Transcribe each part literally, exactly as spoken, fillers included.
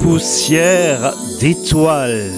Poussière d'étoiles.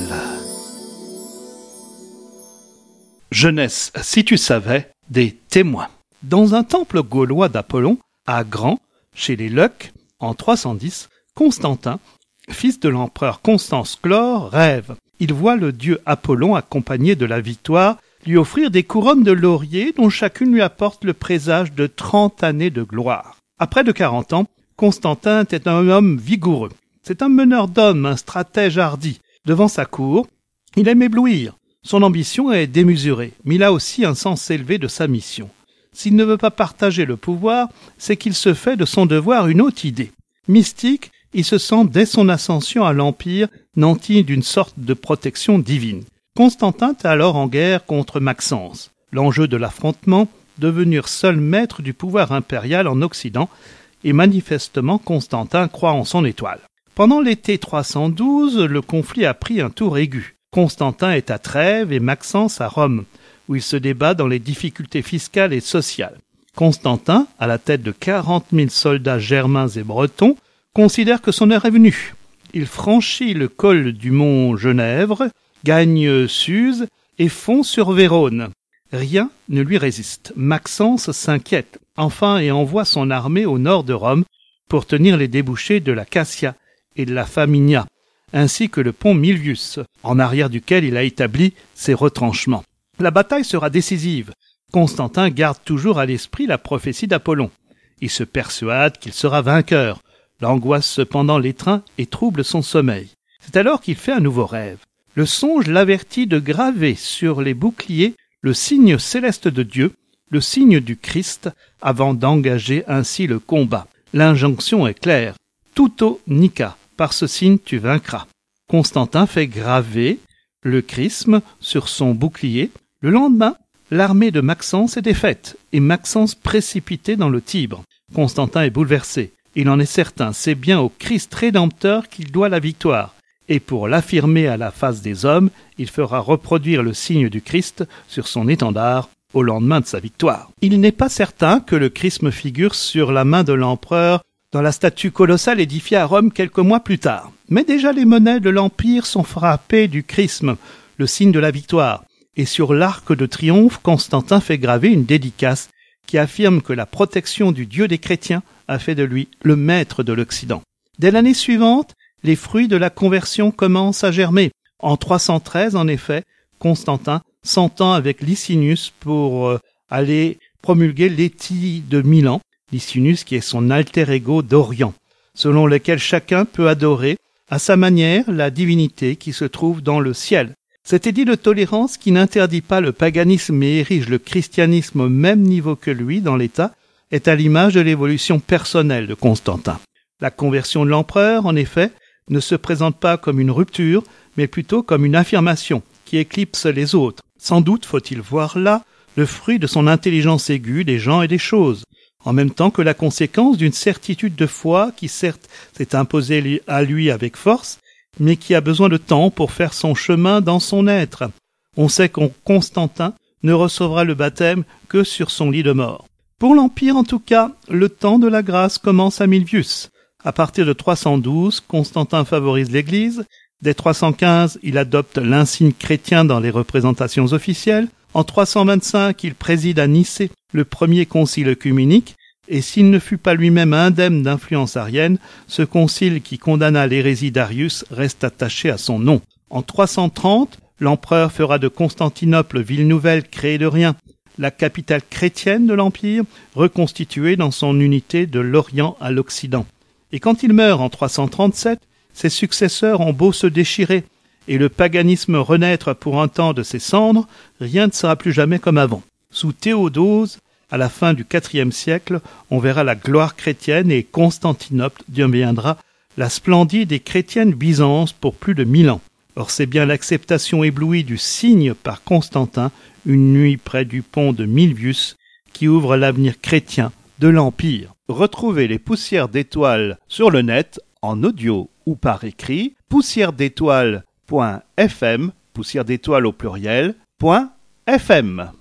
Jeunesse, si tu savais, des témoins. Dans un temple gaulois d'Apollon, à Grand, chez les Leucs, en trois cent dix, Constantin, fils de l'empereur Constance Chlore, rêve. Il voit le dieu Apollon, accompagné de la victoire, lui offrir des couronnes de laurier dont chacune lui apporte le présage de trente années de gloire. À près de quarante ans, Constantin est un homme vigoureux. C'est un meneur d'hommes, un stratège hardi. Devant sa cour, il aime éblouir. Son ambition est démesurée, mais il a aussi un sens élevé de sa mission. S'il ne veut pas partager le pouvoir, c'est qu'il se fait de son devoir une haute idée. Mystique, il se sent dès son ascension à l'Empire nanti d'une sorte de protection divine. Constantin est alors en guerre contre Maxence. L'enjeu de l'affrontement, devenir seul maître du pouvoir impérial en Occident, et manifestement Constantin croit en son étoile. Pendant l'été trois cent douze, le conflit a pris un tour aigu. Constantin est à Trèves et Maxence à Rome, où il se débat dans les difficultés fiscales et sociales. Constantin, à la tête de quarante mille soldats germains et bretons, considère que son heure est venue. Il franchit le col du mont Genèvre, gagne Suse et fond sur Vérone. Rien ne lui résiste. Maxence s'inquiète, enfin, et envoie son armée au nord de Rome pour tenir les débouchés de la Cassia et de la Flaminia, ainsi que le pont Milvius, en arrière duquel il a établi ses retranchements. La bataille sera décisive. Constantin garde toujours à l'esprit la prophétie d'Apollon. Il se persuade qu'il sera vainqueur. L'angoisse cependant l'étreint et trouble son sommeil. C'est alors qu'il fait un nouveau rêve. Le songe l'avertit de graver sur les boucliers le signe céleste de Dieu, le signe du Christ, avant d'engager ainsi le combat. L'injonction est claire. Tuto nica, par ce signe tu vaincras. Constantin fait graver le chrisme sur son bouclier. Le lendemain, l'armée de Maxence est défaite et Maxence précipité dans le Tibre. Constantin est bouleversé. Il en est certain, c'est bien au Christ rédempteur qu'il doit la victoire. Et pour l'affirmer à la face des hommes, il fera reproduire le signe du Christ sur son étendard au lendemain de sa victoire. Il n'est pas certain que le chrisme figure sur la main de l'empereur dans la statue colossale édifiée à Rome quelques mois plus tard. Mais déjà les monnaies de l'Empire sont frappées du chrisme, le signe de la victoire. Et sur l'arc de triomphe, Constantin fait graver une dédicace qui affirme que la protection du Dieu des chrétiens a fait de lui le maître de l'Occident. Dès l'année suivante, les fruits de la conversion commencent à germer. En trois cent treize, en effet, Constantin s'entend avec Licinius pour euh, aller promulguer l'édit de Milan, Licinius qui est son alter ego d'Orient, selon lequel chacun peut adorer à sa manière la divinité qui se trouve dans le ciel. Cet édit de tolérance qui n'interdit pas le paganisme et érige le christianisme au même niveau que lui dans l'État est à l'image de l'évolution personnelle de Constantin. La conversion de l'empereur, en effet, ne se présente pas comme une rupture, mais plutôt comme une affirmation qui éclipse les autres. Sans doute faut-il voir là le fruit de son intelligence aiguë des gens et des choses, en même temps que la conséquence d'une certitude de foi qui certes s'est imposée à lui avec force, mais qui a besoin de temps pour faire son chemin dans son être. On sait qu'un Constantin ne recevra le baptême que sur son lit de mort. Pour l'Empire en tout cas, le temps de la grâce commence à Milvius. À partir de trois cent douze, Constantin favorise l'Église. Dès trois cent quinze, il adopte l'insigne chrétien dans les représentations officielles. En trois cent vingt-cinq, il préside à Nicée le premier concile œcuménique, et s'il ne fut pas lui-même indemne d'influence arienne, ce concile qui condamna l'hérésie d'Arius reste attaché à son nom. En trois cent trente, l'empereur fera de Constantinople ville nouvelle créée de rien, la capitale chrétienne de l'Empire, reconstituée dans son unité de l'Orient à l'Occident. Et quand il meurt en trois cent trente-sept, ses successeurs ont beau se déchirer et le paganisme renaître pour un temps de ses cendres, rien ne sera plus jamais comme avant. Sous Théodose, à la fin du quatrième siècle, on verra la gloire chrétienne et Constantinople deviendra la splendide et chrétienne Byzance pour plus de mille ans. Or c'est bien l'acceptation éblouie du signe par Constantin, une nuit près du pont de Milvius, qui ouvre l'avenir chrétien de l'Empire. Retrouvez les poussières d'étoiles sur le net, en audio ou par écrit, poussière d'étoiles point f m, poussière d'étoiles au pluriel, point f m.